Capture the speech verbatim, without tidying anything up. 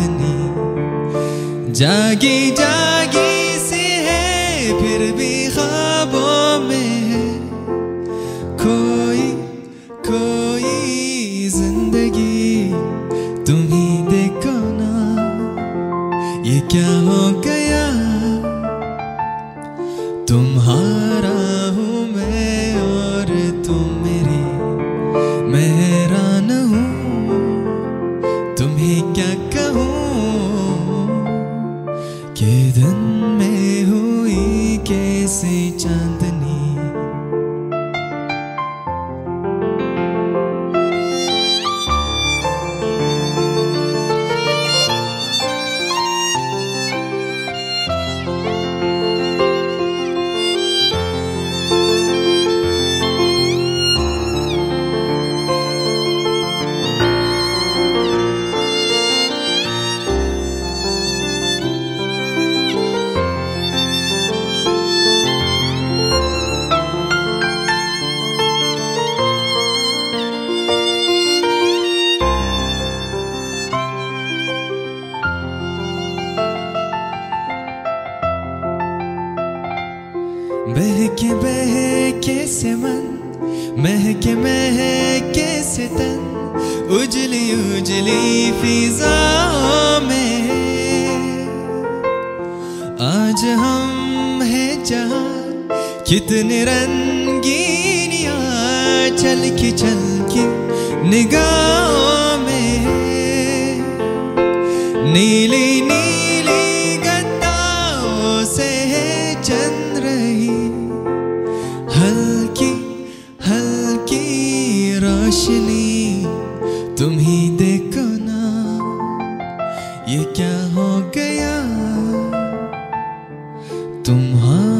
चांदनी जागी जागी सी है, फिर भी ख्वाबों में है कोई कोई जिंदगी। तुम ही देखो ना ये क्या हो गया, तुम्हारा हूँ मैं और तुम मेरी, मैं हैरान हूँ तुम्हें क्या कहूँ कि दिन में हुई कैसी चांदनी। बहके बहके से मन, महके महके से तन, उजली उजली फिजाओं में आज हम हैं जहाँ, कितने रंगीनियाँ चलकी चलकी निगाहों में, नीली नीली गद्दाओं से चल रही हल्की हल्की रोशनी। तुम ही देखो ना ये क्या हो गया, तुम्हारा